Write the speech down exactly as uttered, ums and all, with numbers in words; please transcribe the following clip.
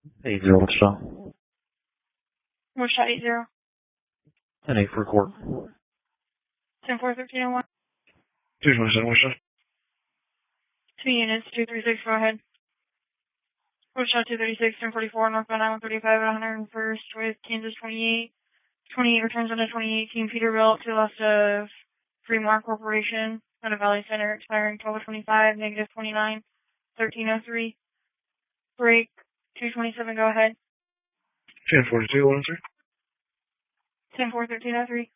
eight zero, what's up? Wichita eight zero. ten eight for court. ten four thirteen oh one. two twenty-seven, what's up? Two units, two three six, go ahead. Wichita two thirty-six, ten forty-four, northbound I one thirty-five at one hundred first with Kansas twenty-eight. twenty-eight returns on a twenty eighteen Peterbilt to left of Fremont Corporation at a Valley Center expiring twelve twenty-five, negative twenty-nine, thirteen oh three. Break two twenty-seven, go ahead. ten forty-two, one oh three. ten four thirteen oh three.